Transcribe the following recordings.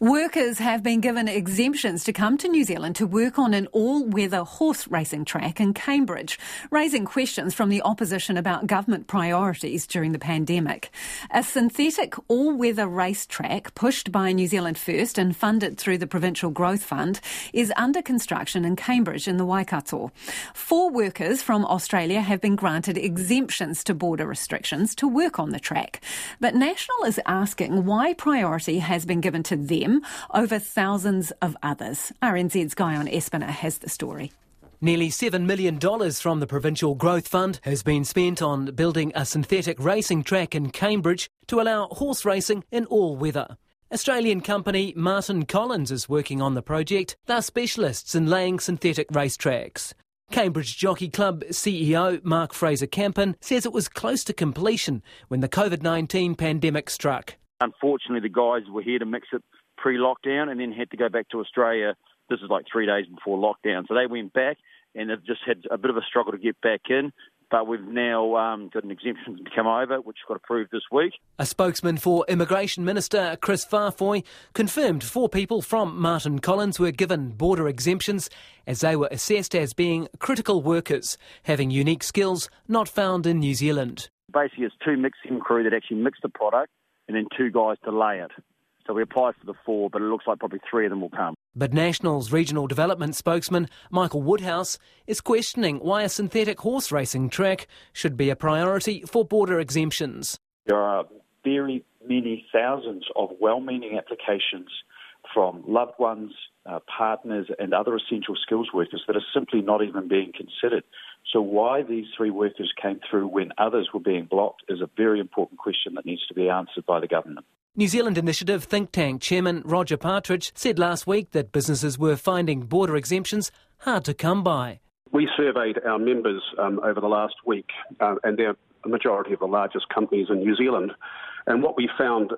Workers have been given exemptions to come to New Zealand to work on an all-weather horse racing track in Cambridge, raising questions from the opposition about government priorities during the pandemic. A synthetic all-weather racetrack pushed by New Zealand First and funded through the Provincial Growth Fund is under construction in Cambridge in the Waikato. 4 workers from Australia have been granted exemptions to border restrictions to work on the track. But National is asking why priority has been given to them over thousands of others. RNZ's Guyon Espiner has the story. Nearly $7 million from the Provincial Growth Fund has been spent on building a synthetic racing track in Cambridge to allow horse racing in all weather. Australian company Martin Collins is working on the project. They're specialists in laying synthetic racetracks. Cambridge Jockey Club CEO Mark Fraser-Campen says it was close to completion when the COVID-19 pandemic struck. Unfortunately, the guys were here to mix it pre-lockdown and then had to go back to Australia. This is like 3 days before lockdown. So they went back and they've just had a bit of a struggle to get back in. But we've now got an exemption to come over, which got approved this week. A spokesman for Immigration Minister Chris Farfoy confirmed 4 people from Martin Collins were given border exemptions as they were assessed as being critical workers, having unique skills not found in New Zealand. Basically, it's 2 mixing crew that actually mix the product and then 2 guys to lay it. So we applied for the 4, but it looks like probably 3 of them will come. But National's regional development spokesman, Michael Woodhouse, is questioning why a synthetic horse racing track should be a priority for border exemptions. There are very many thousands of well-meaning applications from loved ones, partners and other essential skills workers that are simply not even being considered. So why these 3 workers came through when others were being blocked is a very important question that needs to be answered by the government. New Zealand Initiative think tank chairman Roger Partridge said last week that businesses were finding border exemptions hard to come by. We surveyed our members over the last week, and they're a majority of the largest companies in New Zealand. And what we found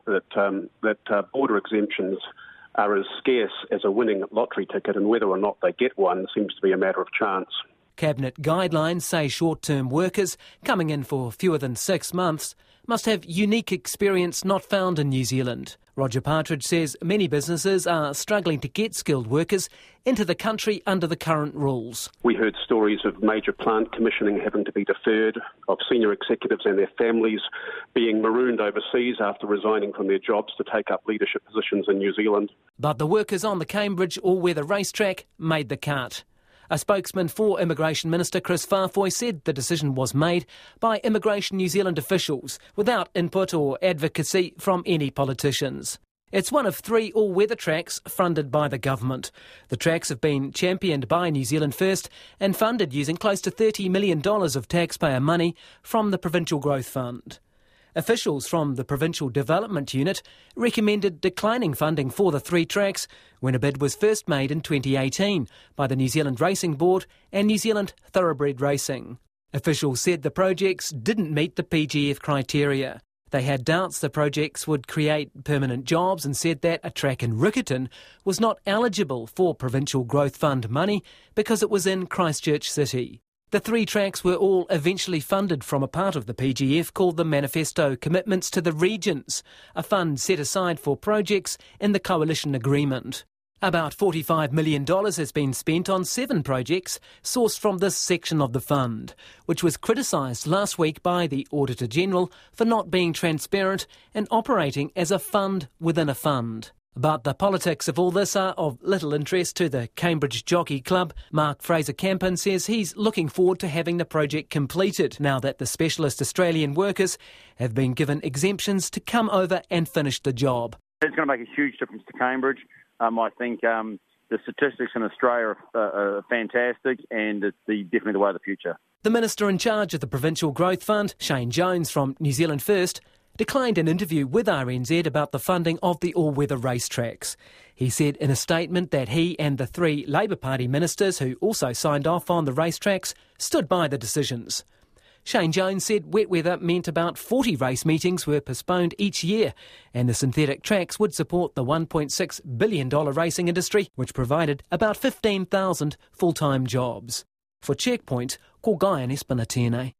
that border exemptions are as scarce as a winning lottery ticket, and whether or not they get one seems to be a matter of chance. Cabinet guidelines say short-term workers coming in for fewer than 6 months must have unique experience not found in New Zealand. Roger Partridge says many businesses are struggling to get skilled workers into the country under the current rules. We heard stories of major plant commissioning having to be deferred, of senior executives and their families being marooned overseas after resigning from their jobs to take up leadership positions in New Zealand. But the workers on the Cambridge all-weather racetrack made the cut. A spokesman for Immigration Minister Chris Farfoy said the decision was made by Immigration New Zealand officials without input or advocacy from any politicians. It's one of 3 all-weather tracks funded by the government. The tracks have been championed by New Zealand First and funded using close to $30 million of taxpayer money from the Provincial Growth Fund. Officials from the Provincial Development Unit recommended declining funding for the 3 tracks when a bid was first made in 2018 by the New Zealand Racing Board and New Zealand Thoroughbred Racing. Officials said the projects didn't meet the PGF criteria. They had doubts the projects would create permanent jobs and said that a track in Riccarton was not eligible for Provincial Growth Fund money because it was in Christchurch City. The 3 tracks were all eventually funded from a part of the PGF called the Manifesto Commitments to the Regions, a fund set aside for projects in the coalition agreement. About $45 million has been spent on 7 projects sourced from this section of the fund, which was criticised last week by the Auditor-General for not being transparent and operating as a fund within a fund. But the politics of all this are of little interest to the Cambridge Jockey Club. Mark Fraser-Campen says he's looking forward to having the project completed now that the specialist Australian workers have been given exemptions to come over and finish the job. It's going to make a huge difference to Cambridge. I think the statistics in Australia are fantastic and it's definitely the way of the future. The Minister in charge of the Provincial Growth Fund, Shane Jones from New Zealand First, declined an interview with RNZ about the funding of the all-weather racetracks. He said in a statement that he and the 3 Labour Party ministers who also signed off on the racetracks stood by the decisions. Shane Jones said wet weather meant about 40 race meetings were postponed each year and the synthetic tracks would support the $1.6 billion racing industry, which provided about 15,000 full-time jobs. For Checkpoint, ko Guyon Espiner tēnei.